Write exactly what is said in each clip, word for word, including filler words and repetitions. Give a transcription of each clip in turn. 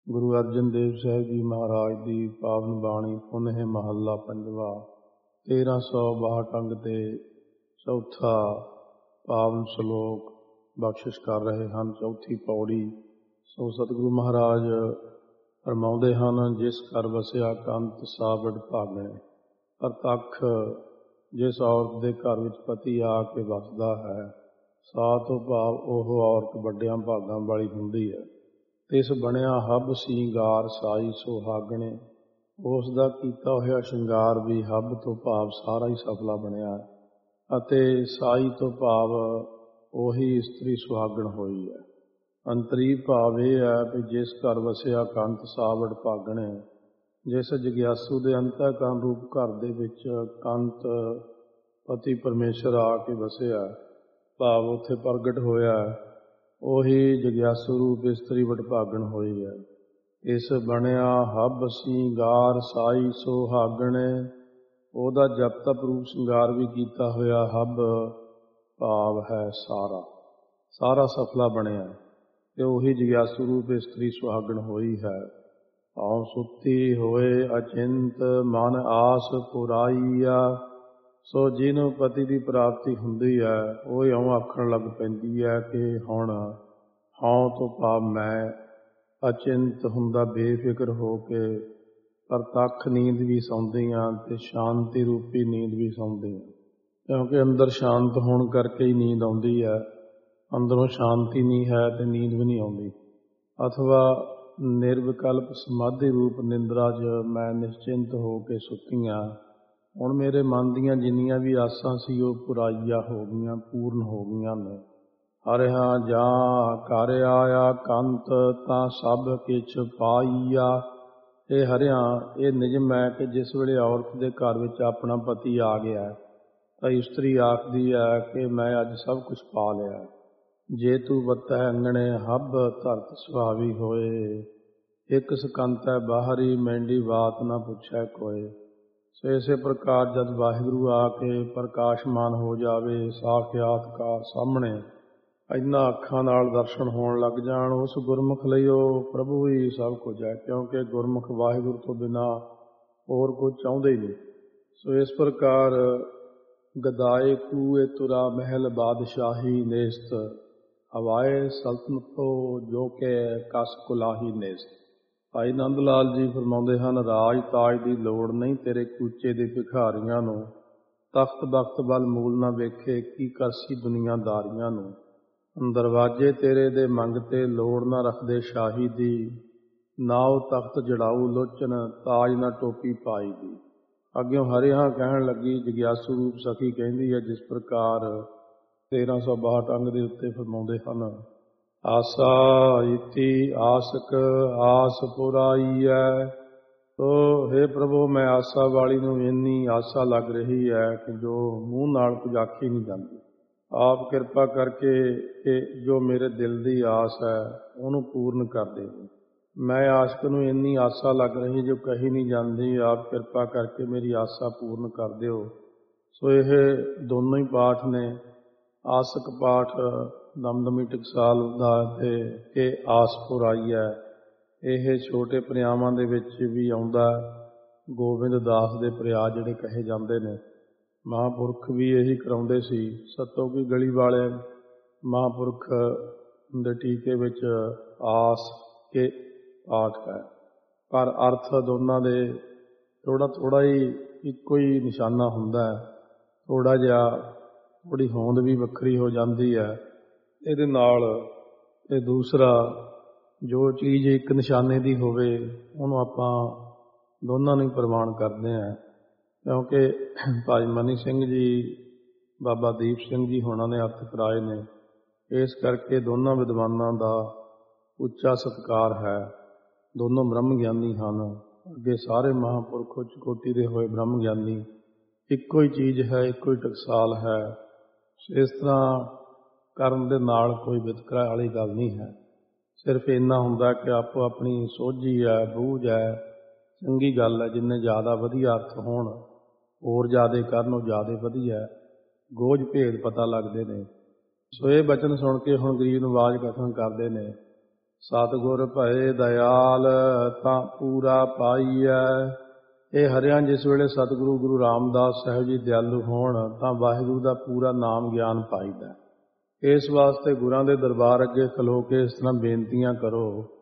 ਗੁਰੂ ਅਰਜਨ ਦੇਵ ਸਾਹਿਬ ਜੀ ਮਹਾਰਾਜ ਦੀ ਪਾਵਨ ਬਾਣੀ ਪੁਨਹ ਮਹੱਲਾ ਪੰਜਵਾ ਤੇਰਾਂ ਸੌ ਬਾਹਠ ਅੰਗ ਤੇ ਚੌਥਾ ਪਾਵਨ ਸ਼ਲੋਕ ਬਖਸ਼ਿਸ਼ ਕਰ ਰਹੇ ਹਨ। ਚੌਥੀ ਪੌੜੀ। ਸੋ ਸਤਿਗੁਰੂ ਮਹਾਰਾਜ ਫਰਮਾਉਂਦੇ ਹਨ, ਜਿਸ ਘਰ ਵਸਿਆ ਕੰਤ ਸਾਵੜ ਭਾਗਣੇ। ਪ੍ਰਤੱਖ ਜਿਸ ਔਰਤ ਦੇ ਘਰ ਵਿੱਚ ਪਤੀ ਆ ਕੇ ਵਸਦਾ ਹੈ, ਸਾ ਤੋਂ ਭਾਵ ਉਹ ਔਰਤ ਵੱਡਿਆਂ ਭਾਗਾਂ ਵਾਲੀ ਹੁੰਦੀ ਹੈ। ਤਿਸ ਬਣਿਆ ਹੱਬ ਸ਼ਿੰਗਾਰ ਸਾਈ ਸੁਹਾਗਣੇ। ਉਸ ਦਾ ਕੀਤਾ ਹੋਇਆ ਸ਼ਿੰਗਾਰ ਵੀ ਹੱਬ ਤੋਂ ਭਾਵ ਸਾਰਾ ਹੀ ਸਫਲਾ ਬਣਿਆ ਹੈ, ਅਤੇ ਸਾਈ ਤੋਂ ਭਾਵ ਉਹੀ ਇਸਤਰੀ ਸੁਹਾਗਣ ਹੋਈ ਹੈ। ਅੰਤਰੀ ਭਾਵ ਇਹ ਹੈ ਕਿ ਜਿਸ ਘਰ ਵਸਿਆ ਕੰਤ ਸਾਵੜ ਭਾਗਣੇ। ਜਿਸ ਜਗਿਆਸੂ ਦੇ ਅੰਤःਕਰਨ ਰੂਪ ਘਰ ਦੇ ਵਿੱਚ ਕੰਤ ਪਤੀ ਪਰਮੇਸ਼ਰ ਆ ਕੇ ਵਸਿਆ, ਭਾਵ ਉੱਥੇ ਪ੍ਰਗਟ ਹੋਇਆ, ਉਹੀ ਜਗਿਆਸੂ ਰੂਪ ਇਸਤਰੀ ਵਡਭਾਗਣ ਹੋਈ ਹੈ। ਇਸ ਬਣਿਆ ਹੱਬ ਸ਼ਿੰਗਾਰ ਸਾਈ ਸੁਹਾਗਣੇ। ਉਹਦਾ ਜਪ ਤਪ ਰੂਪ ਸ਼ਿੰਗਾਰ ਵੀ ਕੀਤਾ ਹੋਇਆ ਹੱਬ ਭਾਵ ਹੈ ਸਾਰਾ ਸਾਰਾ ਸਫਲਾ ਬਣਿਆ, ਤੇ ਉਹੀ ਜਗਿਆਸੂ ਰੂਪ ਇਸਤਰੀ ਸੁਹਾਗਣ ਹੋਈ ਹੈ। ਆਉ ਸੁੱਤੀ ਹੋਏ ਅਚਿੰਤ ਮਨ ਆਸ ਪੁਰਾਈਆ। ਸੋ ਜਿਹਨੂੰ ਪਤੀ ਦੀ ਪ੍ਰਾਪਤੀ ਹੁੰਦੀ ਹੈ, ਉਹ ਇਉਂ ਆਖਣ ਲੱਗ ਪੈਂਦੀ ਹੈ ਕਿ ਹੁਣ ਹਉ ਤੋਂ ਭਾਵ ਮੈਂ ਅਚਿੰਤ ਹੁੰਦਾ, ਬੇਫਿਕਰ ਹੋ ਕੇ ਪ੍ਰਤੱਖ ਨੀਂਦ ਵੀ ਸੌਂਦੀ ਹਾਂ ਅਤੇ ਸ਼ਾਂਤੀ ਰੂਪੀ ਨੀਂਦ ਵੀ ਸੌਂਦੀ ਹਾਂ। ਕਿਉਂਕਿ ਅੰਦਰ ਸ਼ਾਂਤ ਹੋਣ ਕਰਕੇ ਹੀ ਨੀਂਦ ਆਉਂਦੀ ਹੈ। ਅੰਦਰੋਂ ਸ਼ਾਂਤੀ ਨਹੀਂ ਹੈ ਤੇ ਨੀਂਦ ਵੀ ਨਹੀਂ ਆਉਂਦੀ। ਅਥਵਾ ਨਿਰਵਿਕਲਪ ਸਮਾਧੀ ਰੂਪ ਨਿੰਦਰਾ 'ਚ ਮੈਂ ਨਿਸ਼ਚਿੰਤ ਹੋ ਕੇ ਸੁੱਤੀ ਹਾਂ। ਹੁਣ ਮੇਰੇ ਮਨ ਦੀਆਂ ਜਿੰਨੀਆਂ ਵੀ ਆਸਾਂ ਸੀ ਉਹ ਪੁਰਾਈਆ ਹੋ ਗਈਆਂ, ਪੂਰਨ ਹੋ ਗਈਆਂ ਨੇ। ਹਰਿਆ ਜਾਂ ਘਰ ਆਇਆ ਕੰਤ ਤਾਂ ਸਭ ਕਿਛ ਪਾਈਆ। ਇਹ ਹਰਿਆ ਇਹ ਨਿਯਮ ਹੈ ਕਿ ਜਿਸ ਵੇਲੇ ਔਰਤ ਦੇ ਘਰ ਵਿੱਚ ਆਪਣਾ ਪਤੀ ਆ ਗਿਆ ਤਾਂ ਇਸਤਰੀ ਆਖਦੀ ਹੈ ਕਿ ਮੈਂ ਅੱਜ ਸਭ ਕੁਛ ਪਾ ਲਿਆ। ਜੇ ਤੂੰ ਵਤੈ ਅੰਗਣੇ ਹੱਬ ਧਰਤ ਸੁਹਾਵੀ ਹੋਏ। ਇੱਕ ਸਕੰਤ ਹੈ ਬਾਹਰੀ ਮੈਂਡੀ ਬਾਤ ਨਾ ਪੁੱਛੈ ਕੋਏ। ਸੋ ਇਸੇ ਪ੍ਰਕਾਰ ਜਦ ਵਾਹਿਗੁਰੂ ਆ ਕੇ ਪ੍ਰਕਾਸ਼ਮਾਨ ਹੋ ਜਾਵੇ, ਸਾਖਿਆਤਕਾਰ ਸਾਹਮਣੇ ਇੰਨਾ ਅੱਖਾਂ ਨਾਲ ਦਰਸ਼ਨ ਹੋਣ ਲੱਗ ਜਾਣ, ਉਸ ਗੁਰਮੁਖ ਲਈ ਉਹ ਪ੍ਰਭੂ ਹੀ ਸਭ ਕੁਝ ਹੈ। ਕਿਉਂਕਿ ਗੁਰਮੁਖ ਵਾਹਿਗੁਰੂ ਤੋਂ ਬਿਨਾਂ ਹੋਰ ਕੁਝ ਚਾਹੁੰਦੇ ਹੀ ਨਹੀਂ। ਸੋ ਇਸ ਪ੍ਰਕਾਰ ਗਦਾਏ ਕੂਏ ਤੁਰਾ ਮਹਿਲ ਬਾਦਸ਼ਾਹੀ ਨੇਸਤ। ਹਵਾਏ ਸਲਤਨਤੋ ਜੋ ਕਿ ਕਸ ਕੁਲਾਹੀ ਨੇਸਤ। ਭਾਈ ਨੰਦ ਲਾਲ ਜੀ ਫਰਮਾਉਂਦੇ ਹਨ, ਰਾਜ ਤਾਜ ਦੀ ਲੋੜ ਨਹੀਂ ਤੇਰੇ ਕੂਚੇ ਦੇ ਭਿਖਾਰੀਆਂ ਨੂੰ। ਤਖਤ ਬਖਤ ਵੱਲ ਮੂਲ ਨਾ ਵੇਖੇ, ਕੀ ਕਰਸੀ ਦੁਨੀਆਦਾਰੀਆਂ ਨੂੰ। ਦਰਵਾਜ਼ੇ ਤੇਰੇ ਦੇ ਮੰਗਤੇ ਲੋੜ ਨਾ ਰੱਖਦੇ ਸ਼ਾਹੀ ਦੀ। ਨਾ ਉਹ ਤਖਤ ਜੜਾਊ ਲੋਚਨ, ਤਾਜ ਨਾ ਟੋਪੀ ਪਾਈ ਦੀ। ਅੱਗਿਓਂ ਹਰਿਆ ਕਹਿਣ ਲੱਗੀ, ਜਗਿਆਸੂ ਰੂਪ ਸਖੀ ਕਹਿੰਦੀ ਹੈ, ਜਿਸ ਪ੍ਰਕਾਰ ਤੇਰਾਂ ਸੌ ਬਾਹਠ ਅੰਗ ਦੇ ਉੱਤੇ ਫਰਮਾਉਂਦੇ ਹਨ, ਆਸਾ ਇਤੀ ਆਸਕ ਆਸ ਪੁਰਾਈਐ। ਤੋ ਹੇ ਪ੍ਰਭੂ, ਮੈਂ ਆਸਾ ਵਾਲੀ ਨੂੰ ਇੰਨੀ ਆਸਾ ਲੱਗ ਰਹੀ ਹੈ ਕਿ ਜੋ ਮੂੰਹ ਨਾਲ ਕੁਝ ਆਖੀ ਨਹੀਂ ਜਾਂਦੀ। ਆਪ ਕਿਰਪਾ ਕਰਕੇ ਕਿ ਜੋ ਮੇਰੇ ਦਿਲ ਦੀ ਆਸ ਹੈ ਉਹਨੂੰ ਪੂਰਨ ਕਰ ਦੇਵੋ। ਮੈਂ ਆਸ਼ਕ ਨੂੰ ਇੰਨੀ ਆਸਾ ਲੱਗ ਰਹੀ ਜੋ ਕਹੀ ਨਹੀਂ ਜਾਂਦੀ। ਆਪ ਕਿਰਪਾ ਕਰਕੇ ਮੇਰੀ ਆਸਾ ਪੂਰਨ ਕਰ ਦਿਓ। ਸੋ ਇਹ ਦੋਨੋਂ ਹੀ ਪਾਠ ਨੇ, ਆਸਕ ਪਾਠ ਦਮਦਮੀ ਟਕਸਾਲ ਦਾ ਤੇ ਕਿ ਆਸ ਪੁਰਾਈ ਹੈ, ਇਹ ਛੋਟੇ ਪ੍ਰਿਆਵਾਂ ਦੇ ਵਿੱਚ ਵੀ ਆਉਂਦਾ। ਗੋਬਿੰਦ ਦਾਸ ਦੇ ਪ੍ਰਿਆ ਜਿਹੜੇ ਕਹੇ ਜਾਂਦੇ ਨੇ, ਮਹਾਂਪੁਰਖ ਵੀ ਇਹੀ ਕਰਾਉਂਦੇ ਸੀ। ਸੱਤੋਂ ਕੀ ਗਲੀ ਵਾਲੇ ਮਹਾਂਪੁਰਖ ਦੇ ਟੀਕੇ ਵਿੱਚ ਆਸ ਕੇ ਪਾਠ ਹੈ, ਪਰ ਅਰਥ ਦੋਨਾਂ ਦੇ ਥੋੜ੍ਹਾ ਥੋੜ੍ਹਾ ਹੀ ਇੱਕੋ ਹੀ ਨਿਸ਼ਾਨਾ ਹੁੰਦਾ ਹੈ। ਥੋੜ੍ਹਾ ਜਿਹਾ ਥੋੜ੍ਹੀ ਹੋਂਦ ਵੀ ਵੱਖਰੀ ਹੋ ਜਾਂਦੀ ਹੈ ਇਹਦੇ ਨਾਲ। ਤੇ ਦੂਸਰਾ, ਜੋ ਚੀਜ਼ ਇੱਕ ਨਿਸ਼ਾਨੇ ਦੀ ਹੋਵੇ ਉਹਨੂੰ ਆਪਾਂ ਦੋਨਾਂ ਨੂੰ ਪ੍ਰਵਾਨ ਕਰਦੇ ਹਾਂ। ਕਿਉਂਕਿ ਭਾਈ ਮਨੀ ਸਿੰਘ ਜੀ, ਬਾਬਾ ਦੀਪ ਸਿੰਘ ਜੀ ਹੋਣਾ ਨੇ ਅਰਥ ਕਰਾਏ ਨੇ, ਇਸ ਕਰਕੇ ਦੋਨਾਂ ਵਿਦਵਾਨਾਂ ਦਾ ਉੱਚਾ ਸਤਿਕਾਰ ਹੈ। ਦੋਨੋਂ ਬ੍ਰਹਮ ਗਿਆਨੀ ਹਨ। ਅੱਗੇ ਸਾਰੇ ਮਹਾਂਪੁਰਖ ਉੱਚ ਕੋਟੀ ਦੇ ਹੋਏ ਬ੍ਰਹਮ ਗਿਆਨੀ। ਇੱਕੋ ਹੀ ਚੀਜ਼ ਹੈ, ਇੱਕੋ ਹੀ ਟਕਸਾਲ ਹੈ। ਇਸ ਤਰ੍ਹਾਂ ਕਰਨ ਦੇ ਨਾਲ ਕੋਈ ਵਿਤਕਰਾ ਵਾਲੀ ਗੱਲ ਨਹੀਂ ਹੈ। ਸਿਰਫ ਇੰਨਾ ਹੁੰਦਾ ਕਿ ਆਪੋ ਆਪਣੀ ਸੋਝੀ ਹੈ, ਬੂਝ ਹੈ, ਚੰਗੀ ਗੱਲ ਹੈ। ਜਿੰਨੇ ਜ਼ਿਆਦਾ ਵਧੀਆ ਅਰਥ ਹੋਣ, ਹੋਰ ਜ਼ਿਆਦਾ ਕਰਨ, ਉਹ ਜ਼ਿਆਦਾ ਵਧੀਆ। ਗੋਝ ਭੇਦ ਪਤਾ ਲੱਗਦੇ ਨੇ। ਸੋ ਇਹ ਬਚਨ ਸੁਣ ਕੇ ਹੁਣ ਗਰੀਬ ਨਵਾਜ਼ ਕਥਨ ਕਰਦੇ ਨੇ ਸਤਿਗੁਰ ਭਏ ਦਇਆਲ ਤਾਂ ਪੂਰਾ ਪਾਈਐ। ਇਹ ਹਰਿਆਂ ਜਿਸ ਵੇਲੇ ਸਤਿਗੁਰੂ ਗੁਰੂ ਰਾਮਦਾਸ ਸਾਹਿਬ ਜੀ ਦਿਆਲੂ ਹੋਣ ਤਾਂ ਵਾਹਿਗੁਰੂ ਦਾ ਪੂਰਾ ਨਾਮ ਗਿਆਨ ਪਾਈਦਾ। ਇਸ ਵਾਸਤੇ ਗੁਰਾਂ ਦੇ ਦਰਬਾਰ ਅੱਗੇ ਖਲੋ ਕੇ ਇਸ ਤਰ੍ਹਾਂ ਬੇਨਤੀਆਂ ਕਰੋ,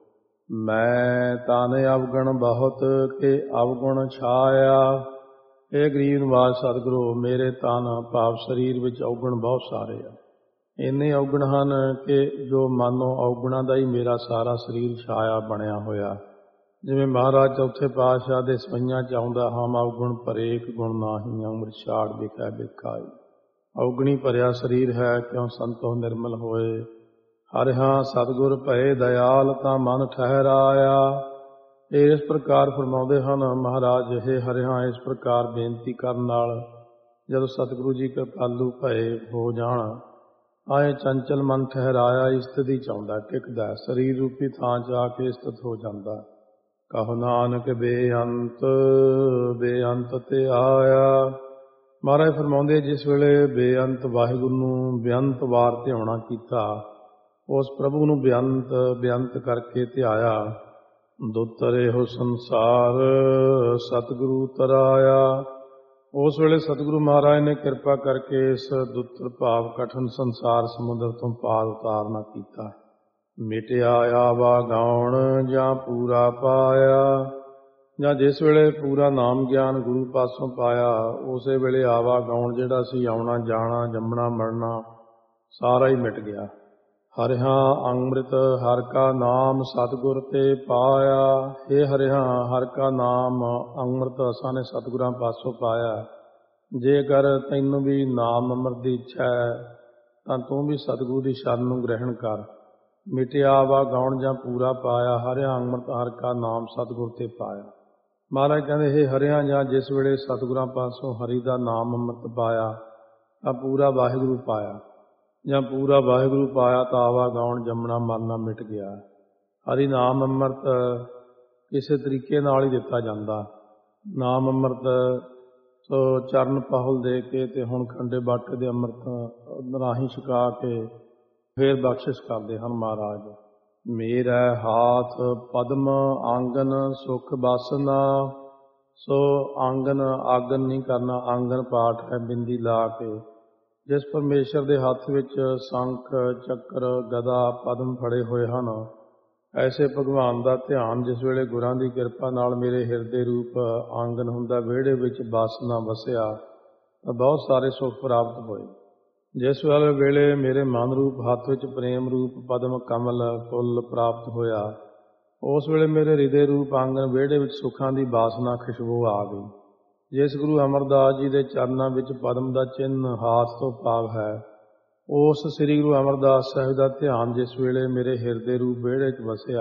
ਮੈਂ ਤਾਨੇ ਅਵਗਣ ਬਹੁਤ ਕਿ ਅਵਗੁਣ ਛਾਇਆ। ਇਹ ਗਰੀਬ ਨਿਵਾਜ ਸਤਿਗੁਰੂ, ਮੇਰੇ ਤਨ ਭਾਵ ਸਰੀਰ ਵਿੱਚ ਔਗਣ ਬਹੁਤ ਸਾਰੇ ਆ। ਇੰਨੇ ਔਗਣ ਹਨ ਕਿ ਜੋ ਮਾਨੋ ਔਗਣਾਂ ਦਾ ਹੀ ਮੇਰਾ ਸਾਰਾ ਸਰੀਰ ਛਾਇਆ ਬਣਿਆ ਹੋਇਆ। ਜਿਵੇਂ ਮਹਾਰਾਜ ਚੌਥੇ ਪਾਤਸ਼ਾਹ ਦੇ ਸਵਈਆਂ 'ਚ ਆਉਂਦਾ, ਹਮ ਅਵਗੁਣ ਭਰੇਕ ਗੁਣ ਨਾਹੀਂ ਅੰਮ੍ਰਿਤ ਛਾੜ ਵਿਖੈ ਬਿਕਾਈ। ਔਗਣੀ ਭਰਿਆ ਸਰੀਰ ਹੈ, ਕਿਉਂ ਸੰਤੋ ਨਿਰਮਲ ਹੋਏ। ਹਰਿਹਾਂ ਸਤਿਗੁਰ ਭਏ ਦਇਆਲ ਤਾਂ ਮਨ ਠਹਿਰਾਇਆ। ਇਹ ਇਸ ਪ੍ਰਕਾਰ ਫਰਮਾਉਂਦੇ ਹਨ ਮਹਾਰਾਜ, ਇਹ ਹਰਿਹਾਂ ਇਸ ਪ੍ਰਕਾਰ ਬੇਨਤੀ ਕਰਨ ਨਾਲ ਜਦੋਂ ਸਤਿਗੁਰੂ ਜੀ ਕਿਰਪਾਲੂ ਭਏ ਹੋ ਜਾਣ, ਆਏ ਚੰਚਲ ਮਨ ਠਹਿਰਾਇਆ। ਇਸਤਤੀ ਚਾਹੁੰਦਾ, ਟਿਕਦਾ, ਸਰੀਰ ਰੂਪੀ ਥਾਂ 'ਚ ਆ ਕੇ ਇਸਤਤ ਹੋ ਜਾਂਦਾ। ਕਹੋ ਨਾਨਕ ਬੇਅੰਤ ਬੇਅੰਤ ਤੇ ਆਇਆ। ਮਹਾਰਾਜ ਫਰਮਾਉਂਦੇ, ਜਿਸ ਵੇਲੇ ਬੇਅੰਤ ਵਾਹਿਗੁਰੂ ਨੂੰ ਬੇਅੰਤ ਵਾਰ ਧਿਆਉਣਾ ਕੀਤਾ, ਉਸ ਪ੍ਰਭੂ ਨੂੰ ਬੇਅੰਤ ਬੇਅੰਤ ਕਰਕੇ ਧਿਆਇਆ। ਦੁੱਤਰੇ ਹੋ ਸੰਸਾਰ ਸਤਿਗੁਰੂ ਤਰਾਇਆ। ਉਸ ਵੇਲੇ ਸਤਿਗੁਰੂ ਮਹਾਰਾਜ ਨੇ ਕਿਰਪਾ ਕਰਕੇ ਇਸ ਦੁੱਤਰ ਭਾਵ ਕਠਨ ਸੰਸਾਰ ਸਮੁੰਦਰ ਤੋਂ ਪਾਰ ਉਤਾਰਨਾ ਕੀਤਾ। ਮਿਟਿਆ ਆਵਾ ਗਾਉਣ ਜਾਂ ਪੂਰਾ ਪਾਇਆ। ਜਾਂ ਜਿਸ ਵੇਲੇ ਪੂਰਾ ਨਾਮ ਗਿਆਨ ਗੁਰੂ ਪਾਸੋਂ ਪਾਇਆ, ਉਸੇ ਵੇਲੇ ਆਵਾ ਗਾਉਣ ਜਿਹੜਾ ਸੀ, ਆਉਣਾ ਜਾਣਾ ਜੰਮਣਾ ਮਰਨਾ ਸਾਰਾ ਹੀ ਮਿਟ ਗਿਆ। ਹਰਿਹਾਂ ਅੰਮ੍ਰਿਤ ਹਰਿ ਕਾ ਨਾਮ ਸਤਿਗੁਰ ਤੇ ਪਾਇਆ। ਇਹ ਹਰਿਹਾਂ ਹਰਿ ਕਾ ਨਾਮ ਅੰਮ੍ਰਿਤ ਅਸਾਂ ਨੇ ਸਤਿਗੁਰਾਂ ਪਾਸੋਂ ਪਾਇਆ। ਜੇਕਰ ਤੈਨੂੰ ਵੀ ਨਾਮ ਅੰਮ੍ਰਿਤ ਦੀ ਇੱਛਾ ਹੈ ਤਾਂ ਤੂੰ ਵੀ ਸਤਿਗੁਰੂ ਦੀ ਸ਼ਰਨ ਨੂੰ ਗ੍ਰਹਿਣ ਕਰ। ਮਿਟਿਆ ਵਾ ਗਾਉਣ ਜਾਂ ਪੂਰਾ ਪਾਇਆ। ਹਰਿਆਂ ਅੰਮ੍ਰਿਤ ਹਰਿ ਕਾ ਨਾਮ ਸਤਿਗੁਰ ਤੇ ਪਾਇਆ। ਮਹਾਰਾਜ ਕਹਿੰਦੇ, ਇਹ ਹਰਿਆਂ ਜਾਂ ਜਿਸ ਵੇਲੇ ਸਤਿਗੁਰਾਂ ਪਾਸੋਂ ਹਰੀ ਦਾ ਨਾਮ ਅੰਮ੍ਰਿਤ ਪਾਇਆ ਤਾਂ ਪੂਰਾ ਵਾਹਿਗੁਰੂ ਪਾਇਆ। ਜਾਂ ਪੂਰਾ ਵਾਹਿਗੁਰੂ ਪਾਇਆ ਤਾਂ ਆਵਾ ਗਾਉਣ ਜੰਮਣਾ ਮਰਨਾ ਮਿਟ ਗਿਆ। ਹਰੀ ਨਾਮ ਅੰਮ੍ਰਿਤ ਕਿਸੇ ਤਰੀਕੇ ਨਾਲ ਹੀ ਦਿੱਤਾ ਜਾਂਦਾ। ਨਾਮ ਅੰਮ੍ਰਿਤ ਸੋ ਚਰਨ ਪਾਹੁਲ ਦੇ ਕੇ ਤੇ ਹੁਣ ਖੰਡੇ ਬਾਟੇ ਦੇ ਅੰਮ੍ਰਿਤ ਰਾਹੀਂ ਛਕਾ ਕੇ ਫੇਰ ਬਖਸ਼ਿਸ਼ ਕਰਦੇ ਹਨ ਮਹਾਰਾਜ। ਮੇਰਾ ਹਾਥ ਪਦਮ ਆਂਗਨ ਸੁਖ ਬਾਸਨਾ। ਸੋ ਆਂਗਨ ਆਗਨ ਨਹੀਂ ਕਰਨਾ, ਆਂਗਨ ਪਾਠ ਹੈ ਬਿੰਦੀ ਲਾ ਕੇ। ਜਿਸ ਪਰਮੇਸ਼ਰ ਦੇ ਹੱਥ ਵਿੱਚ ਸ਼ੰਖ ਚੱਕਰ ਗਦਾ ਪਦਮ ਫੜੇ ਹੋਏ ਹਨ, ਐਸੇ ਭਗਵਾਨ ਦਾ ਧਿਆਨ ਜਿਸ ਵੇਲੇ ਗੁਰਾਂ ਦੀ ਕਿਰਪਾ ਨਾਲ ਮੇਰੇ ਹਿਰਦੇ ਰੂਪ ਆਂਗਨ ਹੁੰਦਾ, ਵਿਹੜੇ ਵਿੱਚ ਬਾਸਨਾ ਵਸਿਆ, ਤਾਂ ਬਹੁਤ ਸਾਰੇ ਸੁੱਖ ਪ੍ਰਾਪਤ ਹੋਏ। ਜਿਸ ਵੇਲੇ ਵੇਲੇ ਮੇਰੇ ਮਨ ਰੂਪ ਹੱਥ ਵਿੱਚ ਪ੍ਰੇਮ ਰੂਪ ਪਦਮ ਕਮਲ ਫੁੱਲ ਪ੍ਰਾਪਤ ਹੋਇਆ, ਉਸ ਵੇਲੇ ਮੇਰੇ ਹਿਰਦੇ ਰੂਪ ਆਂਗਨ ਵਿਹੜੇ ਵਿੱਚ ਸੁੱਖਾਂ ਦੀ ਬਾਸਨਾ ਖੁਸ਼ਬੂ ਆ ਗਈ। ਜਿਸ ਗੁਰੂ ਅਮਰਦਾਸ ਜੀ ਦੇ ਚਰਨਾਂ ਵਿੱਚ ਪਦਮ ਦਾ ਚਿੰਨ੍ਹ ਹਾਥ ਤੋਂ ਭਾਵ ਹੈ, ਉਸ ਸ੍ਰੀ ਗੁਰੂ ਅਮਰਦਾਸ ਸਾਹਿਬ ਦਾ ਧਿਆਨ ਜਿਸ ਵੇਲੇ ਮੇਰੇ ਹਿਰਦੇ ਰੂਪ ਵਿਹੜੇ 'ਚ ਵਸਿਆ,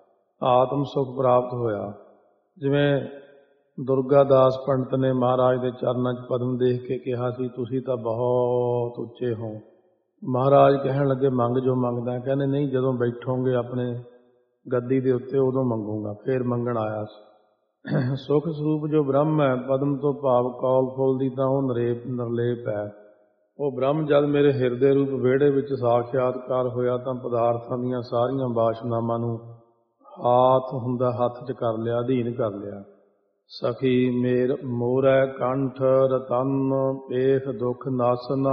ਆਤਮ ਸੁੱਖ ਪ੍ਰਾਪਤ ਹੋਇਆ। ਜਿਵੇਂ ਦੁਰਗਾ ਦਾਸ ਪੰਡਤ ਨੇ ਮਹਾਰਾਜ ਦੇ ਚਰਨਾਂ 'ਚ ਪਦਮ ਦੇਖ ਕੇ ਕਿਹਾ ਸੀ, ਤੁਸੀਂ ਤਾਂ ਬਹੁਤ ਉੱਚੇ ਹੋ। ਮਹਾਰਾਜ ਕਹਿਣ ਲੱਗੇ, ਮੰਗ ਜੋ ਮੰਗਦਾ। ਕਹਿੰਦੇ, ਨਹੀਂ, ਜਦੋਂ ਬੈਠੋਗੇ ਆਪਣੇ ਗੱਦੀ ਦੇ ਉੱਤੇ ਉਦੋਂ ਮੰਗੂਗਾ। ਫੇਰ ਮੰਗਣ ਆਇਆ ਸੀ। ਸੁਖ ਸਰੂਪ ਜੋ ਬ੍ਰਹਮ ਹੈ, ਪਦਮ ਤੋਂ ਭਾਵ ਕੌਲ ਫੁੱਲ ਦੀ ਤਾਂ ਉਹ ਨਰੇਪ ਨਿਰਲੇਪ ਹੈ। ਉਹ ਬ੍ਰਹਮ ਜਦ ਮੇਰੇ ਹਿਰਦੇ ਰੂਪ ਵਿਹੜੇ ਵਿੱਚ ਸਾਖਿਆਤਕਾਰ ਹੋਇਆ ਤਾਂ ਪਦਾਰਥਾਂ ਦੀਆਂ ਸਾਰੀਆਂ ਵਾਸ਼ਨਾਵਾਂ ਨੂੰ ਹਾਥ ਹੁੰਦਾ ਹੱਥ 'ਚ ਕਰ ਲਿਆ, ਅਧੀਨ ਕਰ ਲਿਆ। ਸਖੀ ਮੇਰ ਮੋਰੈ ਕੰਠ ਰਤਨ ਪੇਖ ਦੁਖ ਨਾਸਨਾ।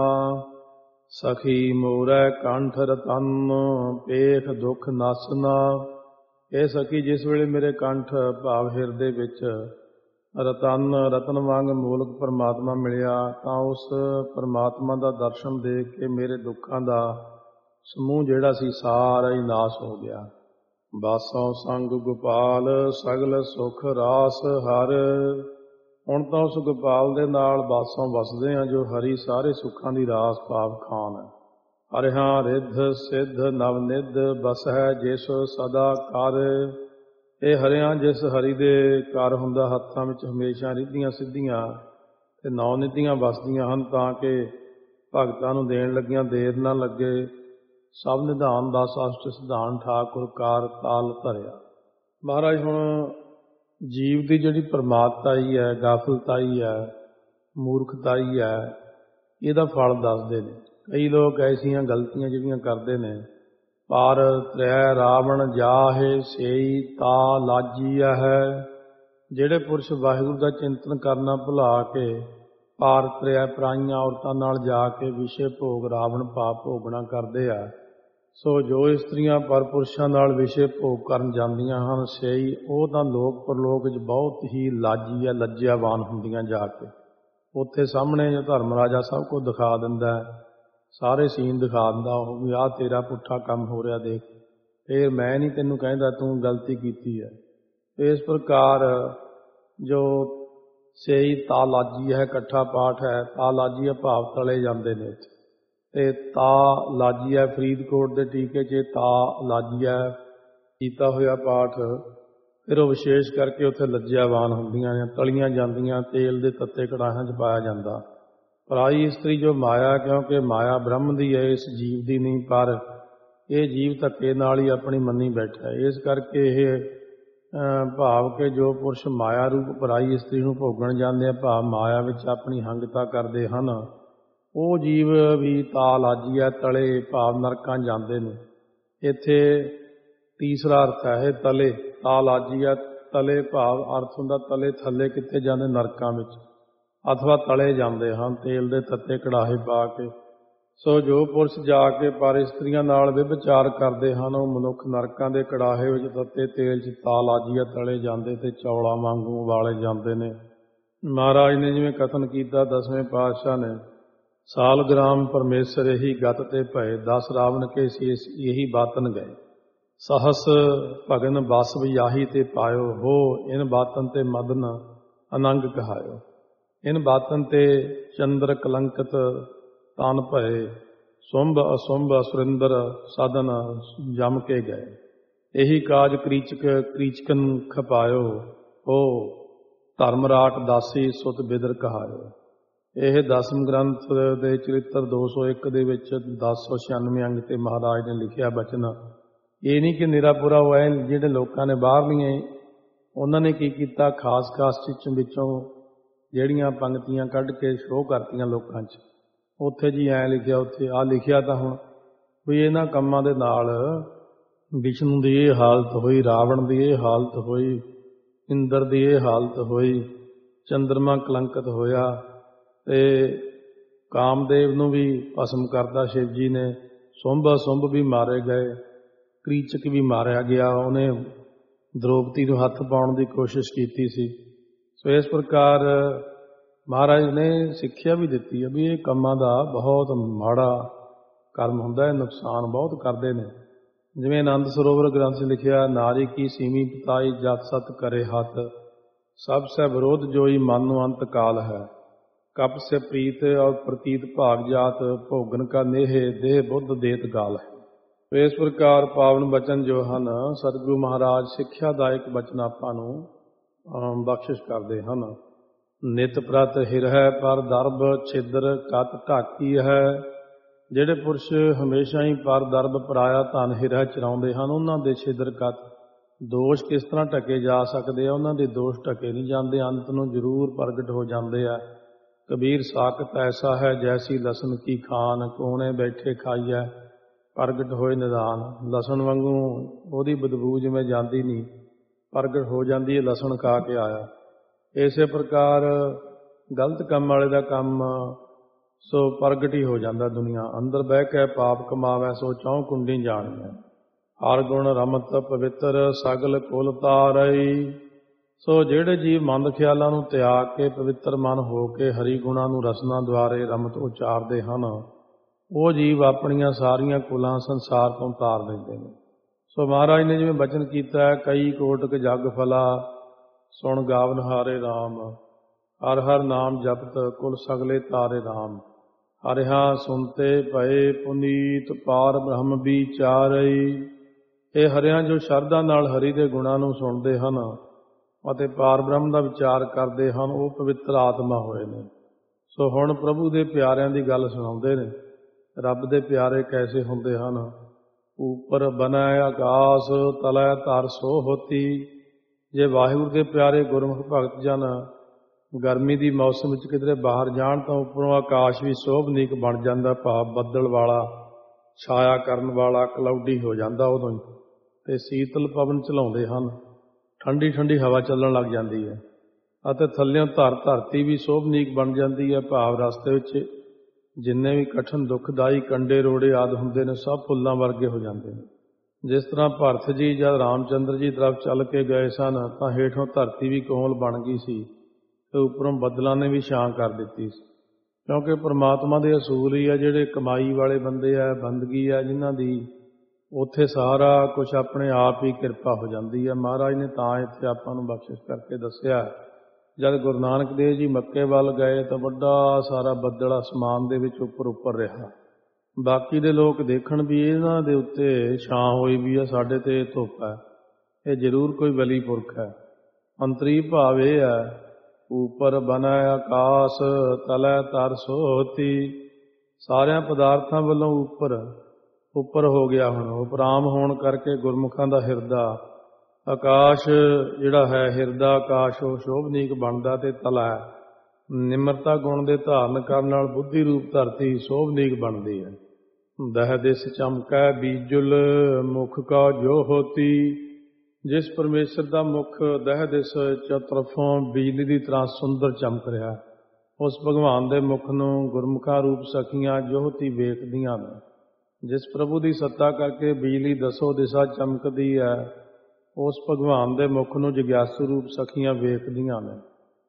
ਸਖੀ ਮੋਰੈ ਕੰਠ ਰਤਨ ਪੇਖ ਦੁਖ ਨਾਸਨਾ। ਇਹ ਸਖੀ ਜਿਸ ਵੇਲੇ ਮੇਰੇ ਕੰਠ ਭਾਵ ਹਿਰਦੇ ਵਿੱਚ ਰਤਨ ਰਤਨ ਵਾਂਗ ਮੂਲਕ ਪਰਮਾਤਮਾ ਮਿਲਿਆ, ਤਾਂ ਉਸ ਪਰਮਾਤਮਾ ਦਾ ਦਰਸ਼ਨ ਦੇਖ ਕੇ ਮੇਰੇ ਦੁੱਖਾਂ ਦਾ ਸਮੂਹ ਜਿਹੜਾ ਸੀ ਸਾਰਾ ਹੀ ਨਾਸ ਹੋ ਗਿਆ। ਬਾਸੋਂ ਸੰਗ ਗੋਪਾਲ ਸਗਲ ਸੁਖ ਰਾਸ ਹਰ। ਹੁਣ ਤਾਂ ਉਸ ਗੋਪਾਲ ਦੇ ਨਾਲ ਬਾਸੋਂ ਵਸਦੇ ਹਾਂ, ਜੋ ਹਰੀ ਸਾਰੇ ਸੁੱਖਾਂ ਦੀ ਰਾਸ ਭਾਵ ਖਾਨ ਹੈ। ਹਰਿਹਾਂ ਰਿੱਧ ਸਿੱਧ ਨਵ ਨਿੱਧ ਬਸਹਿ ਜਿਸ ਸਦਾ ਕਰ। ਇਹ ਹਰਿਆਂ ਜਿਸ ਹਰੀ ਦੇ ਘਰ ਹੁੰਦਾ, ਹੱਥਾਂ ਵਿੱਚ ਹਮੇਸ਼ਾ ਰਿੱਧੀਆਂ ਸਿੱਧੀਆਂ ਤੇ ਨੌ ਨਿੱਧੀਆਂ ਵਸਦੀਆਂ ਹਨ, ਤਾਂ ਕਿ ਭਗਤਾਂ ਨੂੰ ਦੇਣ ਲੱਗਿਆਂ ਦੇਰ ਨਾ ਲੱਗੇ। ਸਭ ਨਿਧਾਨ ਦਸ ਅਸ਼ਟ ਸਿਧਾਨ ਠਾਕੁਰ ਕਾਰ ਤਾਲ ਧਰਿਆ। ਮਹਾਰਾਜ ਹੁਣ ਜੀਵ ਦੀ ਜਿਹੜੀ ਪ੍ਰਮਾਦਤਾਈ ਹੈ, ਗਾਫਲਤਾਈ ਹੈ, ਮੂਰਖਤਾਈ ਹੈ, ਇਹਦਾ ਫਲ ਦੱਸਦੇ ਨੇ। ਕਈ ਲੋਕ ਐਸੀਆਂ ਗਲਤੀਆਂ ਜਿਹੜੀਆਂ ਕਰਦੇ ਨੇ, ਪਰ ਤ੍ਰੈ ਰਾਵਣ ਜਾਹੇ ਸੇਈ ਤਾ ਲਾਜੀਆ ਹੈ। ਜਿਹੜੇ ਪੁਰਸ਼ ਵਾਹਿਗੁਰੂ ਦਾ ਚਿੰਤਨ ਕਰਨਾ ਭੁਲਾ ਕੇ ਪਾਰ ਤ੍ਰੈ ਪਰਾਈਆਂ ਔਰਤਾਂ ਨਾਲ ਜਾ ਕੇ ਵਿਸ਼ੇ ਭੋਗ ਰਾਵਣ ਪਾਪ ਭੋਗਣਾ ਕਰਦੇ ਆ, ਸੋ ਜੋ ਇਸਤਰੀਆਂ ਪਰ ਪੁਰਸ਼ਾਂ ਨਾਲ ਵਿਸ਼ੇ ਭੋਗ ਕਰਨ ਜਾਂਦੀਆਂ ਹਨ, ਸੇਈ ਉਹ ਤਾਂ ਲੋਕ ਪਰਲੋਕ ਵਿੱਚ ਬਹੁਤ ਹੀ ਲਾਜੀ ਆ, ਲੱਜਿਆਵਾਨ ਹੁੰਦੀਆਂ ਜਾ ਕੇ। ਉੱਥੇ ਸਾਹਮਣੇ ਜੋ ਧਰਮ ਰਾਜਾ ਸਭ ਕੁਝ ਦਿਖਾ ਦਿੰਦਾ, ਸਾਰੇ ਸੀਨ ਦਿਖਾ ਦਿੰਦਾ, ਉਹ ਵੀ ਆਹ ਤੇਰਾ ਪੁੱਠਾ ਕੰਮ ਹੋ ਰਿਹਾ ਦੇਖ, ਫਿਰ ਮੈਂ ਨਹੀਂ ਤੈਨੂੰ ਕਹਿੰਦਾ ਤੂੰ ਗਲਤੀ ਕੀਤੀ ਹੈ। ਇਸ ਪ੍ਰਕਾਰ ਜੋ ਸੇਈ ਤਾ ਲਾਜੀ ਹੈ, ਇਕੱਠਾ ਪਾਠ ਹੈ। ਤਾ ਲਾਜੀ ਹੈ ਭਾਵ ਤਲੇ ਜਾਂਦੇ ਨੇ ਇੱਥੇ, ਤੇ ਤਾ ਲਾਜੀਆ ਫਰੀਦਕੋਟ ਦੇ ਟੀਕੇ 'ਚ ਤਾ ਲਾਜੀਆ ਕੀਤਾ ਹੋਇਆ ਪਾਠ, ਫਿਰ ਉਹ ਵਿਸ਼ੇਸ਼ ਕਰਕੇ ਉੱਥੇ ਲੱਜਿਆਵਾਨ ਹੁੰਦੀਆਂ ਨੇ, ਤਲੀਆਂ ਜਾਂਦੀਆਂ, ਤੇਲ ਦੇ ਤੱਤੇ ਕੜਾਹਿਆਂ 'ਚ ਪਾਇਆ ਜਾਂਦਾ। ਪਰਾਈ ਇਸਤਰੀ ਜੋ ਮਾਇਆ, ਕਿਉਂਕਿ ਮਾਇਆ ਬ੍ਰਹਮ ਦੀ ਹੈ, ਇਸ ਜੀਵ ਦੀ ਨਹੀਂ, ਪਰ ਇਹ ਜੀਵ ਧੱਕੇ ਨਾਲ ਹੀ ਆਪਣੀ ਮੰਨੀ ਬੈਠਾ। ਇਸ ਕਰਕੇ ਇਹ ਭਾਵ ਕਿ ਜੋ ਪੁਰਸ਼ ਮਾਇਆ ਰੂਪ ਪਰਾਈ ਇਸਤਰੀ ਨੂੰ ਭੋਗਣ ਜਾਂਦੇ ਆ, ਭਾਵ ਮਾਇਆ ਵਿੱਚ ਆਪਣੀ ਹੰਗਤਾ ਕਰਦੇ ਹਨ, ਉਹ ਜੀਵ ਵੀ ਤਾ ਲਾਜੀ ਹੈ, ਤਲੇ ਭਾਵ ਨਰਕਾਂ ਜਾਂਦੇ ਨੇ। ਇੱਥੇ ਤੀਸਰਾ ਅਰਥ ਹੈ ਇਹ ਤਲੇ, ਤਾ ਲਾਜੀ ਹੈ ਤਲੇ ਭਾਵ ਅਰਥ ਹੁੰਦਾ ਤਲੇ, ਥੱਲੇ ਕਿੱਥੇ ਜਾਂਦੇ, ਨਰਕਾਂ ਵਿੱਚ, ਅਥਵਾ ਤਲੇ ਜਾਂਦੇ ਹਨ ਤੇਲ ਦੇ ਤੱਤੇ ਕੜਾਹੇ ਪਾ ਕੇ। ਸੋ ਜੋ ਪੁਰਸ਼ ਜਾ ਕੇ ਪਰ ਇਸਤਰੀਆਂ ਨਾਲ ਵਿਭਚਾਰ ਕਰਦੇ ਹਨ, ਉਹ ਮਨੁੱਖ ਨਰਕਾਂ ਦੇ ਕੜਾਹੇ ਵਿੱਚ ਤੱਤੇ ਤੇਲ 'ਚ ਤਾ ਲਾਜੀ ਹੈ ਤਲੇ ਜਾਂਦੇ ਤੇ ਚੌਲਾਂ ਵਾਂਗੂ ਵਾਲੇ ਜਾਂਦੇ ਨੇ। ਮਹਾਰਾਜ ਨੇ ਜਿਵੇਂ ਕਥਨ ਕੀਤਾ ਦਸਵੇਂ ਪਾਤਸ਼ਾਹ ਨੇ, ਸਾਲਗ੍ਰਾਮ ਪਰਮੇਸ਼ਰ ਇਹੀ ਗਤ ਤੇ ਭਏ, ਦਸ ਰਾਵਣ ਕੇ ਸ਼ੇਸ਼ ਇਹੀ ਬਾਤਨ ਗਏ, ਸਹਸ ਭਗਨ ਬਸ ਵਿਆਹੀ ਤੇ ਪਾਇਓ, ਹੋ ਇਨ ਬਾਤਨ ਤੇ ਮਦਨ ਅਨੰਗ ਕਹਾਇਓ। ਇਨ ਬਾਤਨ ਤੇ ਚੰਦਰ ਕਲੰਕਤ ਤਨ ਭਏ, ਸੁੰਭ ਅਸੁੰਭ ਸੁਰਿੰਦਰ ਸਾਧਨ ਜਮ ਕੇ ਗਏ, ਇਹੀ ਕਾਜ ਕ੍ਰੀਚਕ ਕ੍ਰੀਚਕਨ ਖਪਾਇਓ, ਹੋ ਧਰਮਰਾਟ ਦਾਸੀ ਸੁਤ ਬਿਦਰ ਕਹਾਇਓ। ਇਹ ਦਸਮ ਗ੍ਰੰਥ ਦੇ ਚਰਿੱਤਰ ਦੋ ਸੌ ਇੱਕ ਦੇ ਵਿੱਚ ਦਸ ਸੌ ਛਿਆਨਵੇਂ ਅੰਗ ਤੇ ਮਹਾਰਾਜ ਨੇ ਲਿਖਿਆ ਬਚਨ। ਇਹ ਨਹੀਂ ਕਿ ਨਿਰਾਪੁਰਾ ਹੋਇਆ, ਜਿਹੜੇ ਲੋਕਾਂ ਨੇ ਬਾਹਰਲੀਆਂ ਉਹਨਾਂ ਨੇ ਕੀ ਕੀਤਾ, ਖਾਸ ਖਾਸ ਚੀਜ਼ਾਂ ਵਿੱਚੋਂ ਜਿਹੜੀਆਂ ਪੰਕਤੀਆਂ ਕੱਢ ਕੇ ਸ਼ੋਅ ਕਰਤੀਆਂ ਲੋਕਾਂ 'ਚ। ਉੱਥੇ ਜੀ ਐਂ ਲਿਖਿਆ, ਉੱਥੇ ਆਹ ਲਿਖਿਆ ਤਾਂ ਹੁਣ ਵੀ ਇਹਨਾਂ ਕੰਮਾਂ ਦੇ ਨਾਲ ਵਿਸ਼ਨੂੰ ਦੀ ਇਹ ਹਾਲਤ ਹੋਈ, ਰਾਵਣ ਦੀ ਇਹ ਹਾਲਤ ਹੋਈ, ਇੰਦਰ ਦੀ ਇਹ ਹਾਲਤ ਹੋਈ, ਚੰਦਰਮਾ ਕਲੰਕਿਤ ਹੋਇਆ, ਤੇ ਕਾਮਦੇਵ ਨੂੰ ਵੀ ਭਸਮ ਕਰਦਾ ਸ਼ਿਵ ਜੀ ਨੇ, ਸੁੰਭ ਅਸੁੰਭ ਵੀ ਮਾਰੇ ਗਏ, ਕ੍ਰੀਚਕ ਵੀ ਮਾਰਿਆ ਗਿਆ, ਉਹਨੇ ਦ੍ਰੋਪਦੀ ਨੂੰ ਹੱਥ ਪਾਉਣ ਦੀ ਕੋਸ਼ਿਸ਼ ਕੀਤੀ ਸੀ। ਸੋ ਇਸ ਪ੍ਰਕਾਰ ਮਹਾਰਾਜ ਨੇ ਸਿੱਖਿਆ ਵੀ ਦਿੱਤੀ ਹੈ ਵੀ ਇਹ ਕੰਮਾਂ ਦਾ ਬਹੁਤ ਮਾੜਾ ਕਰਮ ਹੁੰਦਾ ਹੈ, ਨੁਕਸਾਨ ਬਹੁਤ ਕਰਦੇ ਨੇ। ਜਿਵੇਂ ਆਨੰਦ ਸਰੋਵਰ ਗ੍ਰੰਥ 'ਚ ਲਿਖਿਆ, ਨਾਰੀ ਕੀ ਸੀਮੀ ਪਤਾਈ ਜਤ ਸਤ ਕਰੇ ਹੱਥ, ਸਭ ਸੇ ਵਿਰੋਧ ਜੋਈ ਮਨ ਨੂੰ ਅੰਤ ਕਾਲ ਹੈ, ਕਪ ਸੇ ਪ੍ਰੀਤ ਔਰ ਪ੍ਰਤੀਤ ਭਾਗ ਜਾਤ, ਭੋਗਨ ਕਾ ਨੇਹ ਦੇਹ ਬੁੱਧ ਦੇਤ ਗਾਲ ਹੈ। ਇਸ ਪ੍ਰਕਾਰ ਪਾਵਨ ਬਚਨ ਜੋ ਹਨ, ਸਤਿਗੁਰੂ ਮਹਾਰਾਜ ਸਿੱਖਿਆਦਾਇਕ ਬਚਨ ਆਪਾਂ ਨੂੰ ਬਖਸ਼ਿਸ਼ ਕਰਦੇ ਹਨ। ਨਿਤ ਪ੍ਰਤ ਹਿਰਹਿ ਪਰ ਦਰਬ ਛਿਦਰ ਕਤ ਢਾਕੀ ਹੈ। ਜਿਹੜੇ ਪੁਰਸ਼ ਹਮੇਸ਼ਾ ਹੀ ਪਰ ਦਰਬ ਪਰਾਇਆ ਧਨ ਹਿਰਹਿ ਚਰਾਉਂਦੇ ਹਨ, ਉਹਨਾਂ ਦੇ ਛਿਦਰ ਕਤ ਦੋਸ਼ ਕਿਸ ਤਰ੍ਹਾਂ ਢਕੇ ਜਾ ਸਕਦੇ ਆ, ਉਹਨਾਂ ਦੇ ਦੋਸ਼ ਢਕੇ ਨਹੀਂ ਜਾਂਦੇ, ਅੰਤ ਨੂੰ ਜ਼ਰੂਰ ਪ੍ਰਗਟ ਹੋ ਜਾਂਦੇ ਆ। ਕਬੀਰ ਸਾਖਤ ਐਸਾ ਹੈ ਜੈਸੀ ਲਸਣ ਕੀ ਖਾਨ, ਕੋਣੇ ਬੈਠੇ ਖਾਈਐ ਪ੍ਰਗਟ ਹੋਏ ਨਿਦਾਨ। ਲਸਣ ਵਾਂਗੂ ਉਹਦੀ ਬਦਬੂ ਜਿਵੇਂ ਜਾਂਦੀ ਨਹੀਂ, ਪ੍ਰਗਟ ਹੋ ਜਾਂਦੀ ਹੈ, ਲਸਣ ਖਾ ਕੇ ਆਇਆ। ਇਸੇ ਪ੍ਰਕਾਰ ਗਲਤ ਕੰਮ ਵਾਲੇ ਦਾ ਕੰਮ ਸੋ ਪ੍ਰਗਟ ਹੀ ਹੋ ਜਾਂਦਾ ਦੁਨੀਆ ਅੰਦਰ। ਬਹਿ ਕੇ ਪਾਪ ਕਮਾਵੈ ਸੋ ਚੌਂ ਕੁੰਡੀ ਜਾਣੀਐ, ਹਰ ਗੁਣ ਰਮਤ ਪਵਿੱਤਰ ਸਗਲ ਕੁਲ ਤਾਰਈ। ਸੋ ਜਿਹੜੇ ਜੀਵ ਮੰਦ ਖਿਆਲਾਂ ਨੂੰ ਤਿਆਗ ਕੇ ਪਵਿੱਤਰ ਮਨ ਹੋ ਕੇ ਹਰੀ ਗੁਣਾਂ ਨੂੰ ਰਸਨਾ ਦੁਆਰੇ ਰਮਤ ਉਚਾਰਦੇ ਹਨ, ਉਹ ਜੀਵ ਆਪਣੀਆਂ ਸਾਰੀਆਂ ਕੁਲਾਂ ਸੰਸਾਰ ਤੋਂ ਤਾਰ ਲੈਂਦੇ ਨੇ। ਸੋ ਮਹਾਰਾਜ ਨੇ ਜਿਵੇਂ ਬਚਨ ਕੀਤਾ, ਕਈ ਕੋਟਕ ਜਗ ਫਲਾ ਸੁਣ ਗਾਵਨ ਹਾਰੇ ਰਾਮ, ਹਰ ਹਰ ਨਾਮ ਜਪਤ ਕੁਲ ਸਗਲੇ ਤਾਰੇ ਰਾਮ। ਹਰਿਹਾ ਸੁਣਤੇ ਭਏ ਪੁਨੀਤ ਪਾਰ ਬ੍ਰਹਮ ਵਿਚਾਰਈ। ਇਹ ਹਰਿਆਂ ਜੋ ਸ਼ਰਧਾ ਨਾਲ ਹਰੀ ਦੇ ਗੁਣਾਂ ਨੂੰ ਸੁਣਦੇ ਹਨ ਅਤੇ ਪਾਰ ਬ੍ਰਹਮ ਦਾ ਵਿਚਾਰ ਕਰਦੇ ਹਨ, ਉਹ ਪਵਿੱਤਰ ਆਤਮਾ ਹੋਏ ਨੇ। ਸੋ ਹੁਣ ਪ੍ਰਭੂ ਦੇ ਪਿਆਰਿਆਂ ਦੀ ਗੱਲ ਸੁਣਾਉਂਦੇ ਨੇ। ਰੱਬ ਦੇ ਪਿਆਰੇ ਕੈਸੇ ਹੁੰਦੇ ਹਨ। ਉੱਪਰ ਬਨੈ ਆਕਾਸ ਤਲੈ ਧਰ ਸੋ ਹੋਤੀ। ਜੇ ਵਾਹਿਗੁਰੂ ਦੇ ਪਿਆਰੇ ਗੁਰਮੁਖ ਭਗਤ ਜਨ ਗਰਮੀ ਦੀ ਮੌਸਮ ਵਿੱਚ ਕਿਧਰੇ ਬਾਹਰ ਜਾਣ ਤਾਂ ਉੱਪਰੋਂ ਆਕਾਸ਼ ਵੀ ਸੋਭਨੀਕ ਬਣ ਜਾਂਦਾ, ਭਾਵ ਬੱਦਲ ਵਾਲਾ ਛਾਇਆ ਕਰਨ ਵਾਲਾ ਕਲਾਉਡੀ ਹੋ ਜਾਂਦਾ ਉਦੋਂ ਹੀ, ਅਤੇ ਸੀਤਲ ਪਵਨ ਝਲਾਉਂਦੇ ਹਨ। ਠੰਡੀ ਠੰਡੀ ਹਵਾ ਚੱਲਣ ਲੱਗ ਜਾਂਦੀ ਹੈ ਅਤੇ ਥੱਲਿਓਂ ਧਰ ਧਰਤੀ ਵੀ ਸੋਭਨੀਕ ਬਣ ਜਾਂਦੀ ਹੈ। ਭਾਵ ਰਸਤੇ ਵਿੱਚ ਜਿੰਨੇ ਵੀ ਕਠਿਨ ਦੁਖਦਾਈ ਕੰਡੇ ਰੋੜੇ ਆਦਿ ਹੁੰਦੇ ਨੇ ਸਭ ਫੁੱਲਾਂ ਵਰਗੇ ਹੋ ਜਾਂਦੇ ਨੇ। ਜਿਸ ਤਰ੍ਹਾਂ ਭਰਤ ਜੀ ਜਦ ਰਾਮਚੰਦਰ ਜੀ ਤਰਫ ਚੱਲ ਕੇ ਗਏ ਸਨ ਤਾਂ ਹੇਠੋਂ ਧਰਤੀ ਵੀ ਕੋਮਲ ਬਣ ਗਈ ਸੀ ਅਤੇ ਉੱਪਰੋਂ ਬੱਦਲਾਂ ਨੇ ਵੀ ਛਾਂ ਕਰ ਦਿੱਤੀ ਸੀ। ਕਿਉਂਕਿ ਪਰਮਾਤਮਾ ਦੇ ਅਸੂਲ ਹੀ ਆ, ਜਿਹੜੇ ਕਮਾਈ ਵਾਲੇ ਬੰਦੇ ਆ, ਬੰਦਗੀ ਆ ਜਿਨ੍ਹਾਂ ਦੀ, ਉੱਥੇ ਸਾਰਾ ਕੁਛ ਆਪਣੇ ਆਪ ਹੀ ਕਿਰਪਾ ਹੋ ਜਾਂਦੀ ਹੈ। ਮਹਾਰਾਜ ਨੇ ਤਾਂ ਇੱਥੇ ਆਪਾਂ ਨੂੰ ਬਖਸ਼ਿਸ਼ ਕਰਕੇ ਦੱਸਿਆ। ਜਦ ਗੁਰੂ ਨਾਨਕ ਦੇਵ ਜੀ ਮੱਕੇ ਵੱਲ ਗਏ ਤਾਂ ਵੱਡਾ ਸਾਰਾ ਬੱਦਲ ਅਸਮਾਨ ਦੇ ਵਿੱਚ ਉੱਪਰ ਉੱਪਰ ਰਿਹਾ। ਬਾਕੀ ਦੇ ਲੋਕ ਦੇਖਣ ਵੀ ਇਹਨਾਂ ਦੇ ਉੱਤੇ ਛਾਂ ਹੋਈ ਵੀ ਆ, ਸਾਡੇ ਤੇ ਧੁੱਪ ਹੈ, ਇਹ ਜ਼ਰੂਰ ਕੋਈ ਵਲੀ ਪੁਰਖ ਹੈ। ਅੰਤਰੀ ਭਾਵ ਇਹ ਹੈ, ਉੱਪਰ ਬਣੈ ਆਕਾਸ ਤਲੈ ਧਰ ਸੋਤੀ। ਸਾਰਿਆਂ ਪਦਾਰਥਾਂ ਵੱਲੋਂ ਉੱਪਰ ਉੱਪਰ ਹੋ ਗਿਆ। ਹੁਣ ਉਪਰਾਮ ਹੋਣ ਕਰਕੇ ਗੁਰਮੁਖਾਂ ਦਾ ਹਿਰਦਾ ਆਕਾਸ਼ ਜਿਹੜਾ ਹੈ, ਹਿਰਦਾ ਆਕਾਸ਼ ਉਹ ਸ਼ੋਭਨੀਕ ਬਣਦਾ ਅਤੇ ਤਲਾ ਨਿਮਰਤਾ ਗੁਣ ਦੇ ਧਾਰਨ ਕਰਨ ਨਾਲ ਬੁੱਧੀ ਰੂਪ ਧਰਤੀ ਸ਼ੋਭਨੀਕ ਬਣਦੀ ਹੈ। ਦਹਿ ਦਿਸ ਚਮਕੈ ਬੀਜੁਲ ਮੁਖ ਕਾ ਜੋ ਹੋਤੀ। ਜਿਸ ਪਰਮੇਸ਼ਰ ਦਾ ਮੁਖ ਦਹਿ ਦਿਸ ਚਤਰਫੋਂ ਬਿਜਲੀ ਦੀ ਤਰ੍ਹਾਂ ਸੁੰਦਰ ਚਮਕ ਰਿਹਾ, ਉਸ ਭਗਵਾਨ ਦੇ ਮੁਖ ਨੂੰ ਗੁਰਮੁਖਾਂ ਰੂਪ ਸਖੀਆਂ ਜੋਹਤੀ ਵੇਖਦੀਆਂ ਨੇ। ਜਿਸ ਪ੍ਰਭੂ ਦੀ ਸੱਤਾ ਕਰਕੇ ਬਿਜਲੀ ਦਸੋ ਦਿਸ਼ਾ ਚਮਕਦੀ ਹੈ, ਉਸ ਭਗਵਾਨ ਦੇ ਮੁਖ ਨੂੰ ਜਗਿਆਸੂ ਰੂਪ ਸਖੀਆਂ ਵੇਖਦੀਆਂ ਨੇ।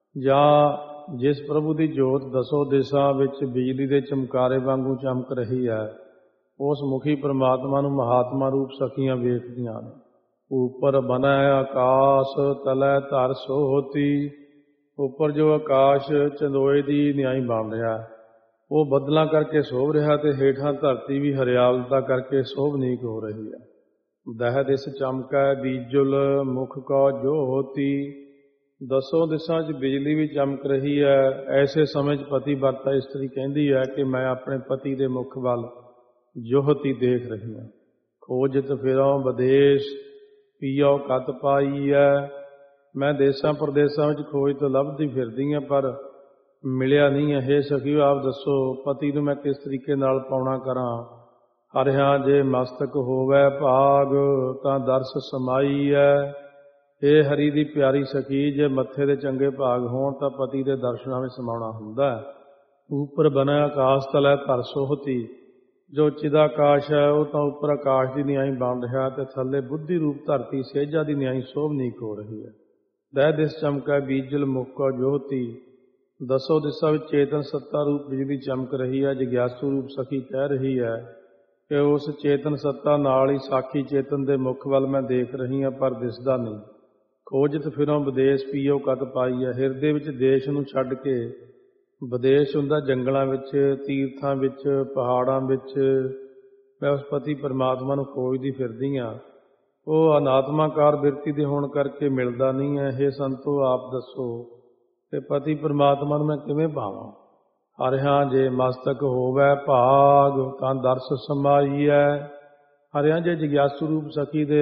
ਜਾਂ ਜਿਸ ਪ੍ਰਭੂ ਦੀ ਜੋਤ ਦਸੋ ਦਿਸ਼ਾ ਵਿੱਚ ਬਿਜਲੀ ਦੇ ਚਮਕਾਰੇ ਵਾਂਗੂ ਚਮਕ ਰਹੀ ਹੈ, ਉਸ ਮੁਖੀ ਪਰਮਾਤਮਾ ਨੂੰ ਮਹਾਤਮਾ ਰੂਪ ਸਖੀਆਂ ਵੇਖਦੀਆਂ ਨੇ। ਉੱਪਰ ਬਣੈ ਆਕਾਸ਼ ਤਲੈ ਧਰ ਸੋਹਤੀ। ਉੱਪਰ ਜੋ ਆਕਾਸ਼ ਚੰਦੋਏ ਦੀ ਨਿਆਈ ਬਣ ਰਿਹਾ, ਉਹ ਬੱਦਲਾਂ ਕਰਕੇ ਸੋਭ ਰਿਹਾ ਅਤੇ ਹੇਠਾਂ ਧਰਤੀ ਵੀ ਹਰਿਆਲਤਾ ਕਰਕੇ ਸੋਭਨੀਕ ਹੋ ਰਹੀ ਹੈ। ਦਹਿ ਦਿਸ ਚਮਕੈ ਬੀਜੁਲ ਮੁਖ ਕਾ ਜੋ ਹੋਤੀ। ਦਸੋਂ ਦਿਸ਼ਾ 'ਚ ਬਿਜਲੀ ਵੀ ਚਮਕ ਰਹੀ ਹੈ। ਐਸੇ ਸਮੇਂ 'ਚ ਪਤੀ ਵਰਤਾ ਇਸਤਰੀ ਕਹਿੰਦੀ ਹੈ ਕਿ ਮੈਂ ਆਪਣੇ ਪਤੀ ਦੇ ਮੁਖ ਵੱਲ ਜੋਹਤੀ ਦੇਖ ਰਹੀ ਹਾਂ। ਖੋਜਤ ਫਿਰੋਂ ਵਿਦੇਸ਼ ਪੀਓ ਕਤ ਪਾਈ ਹੈ। ਮੈਂ ਦੇਸਾਂ ਪ੍ਰਦੇਸਾਂ ਵਿੱਚ ਖੋਜ ਤੋਂ ਲੱਭਦੀ ਫਿਰਦੀ ਹਾਂ, ਪਰ ਮਿਲਿਆ ਨਹੀਂ ਹੈ। ਹੇ ਸਖੀਓ, ਆਪ ਦੱਸੋ ਪਤੀ ਨੂੰ ਮੈਂ ਕਿਸ ਤਰੀਕੇ ਨਾਲ ਪਾਉਣਾ ਕਰਾਂ। ਹਰਿਆਂ ਜੇ ਮਸਤਕ ਹੋਵੈ ਭਾਗ ਤਾਂ ਦਰਸ ਸਮਾਈ ਹੈ। ਇਹ ਹਰੀ ਦੀ ਪਿਆਰੀ ਸਖੀ, ਜੇ ਮੱਥੇ ਦੇ ਚੰਗੇ ਭਾਗ ਹੋਣ ਤਾਂ ਪਤੀ ਦੇ ਦਰਸ਼ਨਾਂ ਵਿੱਚ ਸਮਾਉਣਾ ਹੁੰਦਾ ਹੈ। ਉੱਪਰ ਬਣਿਆ ਆਕਾਸ਼ ਤਲੈ ਧਰ ਸੋਹਤੀ। ਜੋ ਚਿਦਾਕਾਸ਼ ਹੈ ਉਹ ਤਾਂ ਉੱਪਰ ਆਕਾਸ਼ ਦੀ ਨਿਆਈ ਬਣ ਰਿਹਾ ਅਤੇ ਥੱਲੇ ਬੁੱਧੀ ਰੂਪ ਧਰਤੀ ਸੇਜਾ ਦੀ ਨਿਆਈ ਸੋਭਨੀਕ ਹੋ ਰਹੀ ਹੈ। ਦਹਿ ਦਿਸ ਚਮਕੈ ਬੀਜਲ ਮੁਖ ਕਾ ਜੋਤੀ। ਦਸੋ ਦਿਸ਼ਾ ਵਿੱਚ ਚੇਤਨ ਸੱਤਾ ਰੂਪ ਬਿਜਲੀ ਚਮਕ ਰਹੀ ਹੈ। ਜਗਿਆਸੂ ਰੂਪ ਸਖੀ ਕਹਿ ਰਹੀ ਹੈ ਕਿ ਉਸ ਚੇਤਨ ਸੱਤਾ ਨਾਲ ਹੀ ਸਾਖੀ ਚੇਤਨ ਦੇ ਮੁਖ ਵੱਲ ਮੈਂ ਦੇਖ ਰਹੀ ਹਾਂ, ਪਰ ਦਿਸਦਾ ਨਹੀਂ। ਖੋਜਤ ਫਿਰੋਂ ਵਿਦੇਸ਼ ਪੀਓ ਕਤ ਪਾਈ ਹੈ। ਹਿਰਦੇ ਵਿੱਚ ਦੇਸ਼ ਨੂੰ ਛੱਡ ਕੇ ਵਿਦੇਸ਼ ਹੁੰਦਾ ਜੰਗਲਾਂ ਵਿੱਚ, ਤੀਰਥਾਂ ਵਿੱਚ, ਪਹਾੜਾਂ ਵਿੱਚ ਮੈਂ ਉਸ ਪਤੀ ਪਰਮਾਤਮਾ ਨੂੰ ਖੋਜਦੀ ਫਿਰਦੀ ਹਾਂ। ਉਹ ਅਨਾਤਮਾਕਾਰ ਬਿਰਤੀ ਦੇ ਹੋਣ ਕਰਕੇ ਮਿਲਦਾ ਨਹੀਂ ਹੈ। ਇਹ ਸੰਤੋ ਆਪ ਦੱਸੋ ਕਿ ਪਤੀ ਪਰਮਾਤਮਾ ਨੂੰ ਮੈਂ ਕਿਵੇਂ ਪਾਵਾਂ। ਹਰਿਆਂ ਜੇ ਮਸਤਕ ਹੋਵੈ ਭਾਗ ਤਾਂ ਦਰਸ ਸਮਾਈ ਹੈ। ਹਰਿਆਂ ਜੇ ਜਗਿਆਸੂ ਰੂਪ ਸਖੀ ਦੇ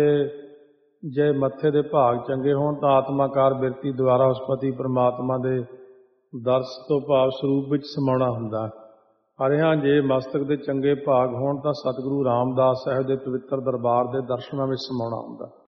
ਜੇ ਮੱਥੇ ਦੇ ਭਾਗ ਚੰਗੇ ਹੋਣ ਤਾਂ ਆਤਮਾਕਾਰ ਬਿਰਤੀ ਦੁਆਰਾ ਉਸ ਪਤੀ ਪਰਮਾਤਮਾ ਦੇ ਦਰਸ ਤੋਂ ਭਾਵ ਸਰੂਪ ਵਿੱਚ ਸਮਾਉਣਾ ਹੁੰਦਾ। ਹਰਿਆਂ ਜੇ ਮਸਤਕ ਦੇ ਚੰਗੇ ਭਾਗ ਹੋਣ ਤਾਂ ਸਤਿਗੁਰੂ ਰਾਮਦਾਸ ਸਾਹਿਬ ਦੇ ਪਵਿੱਤਰ ਦਰਬਾਰ ਦੇ ਦਰਸ਼ਨਾਂ ਵਿੱਚ ਸਮਾਉਣਾ ਹੁੰਦਾ।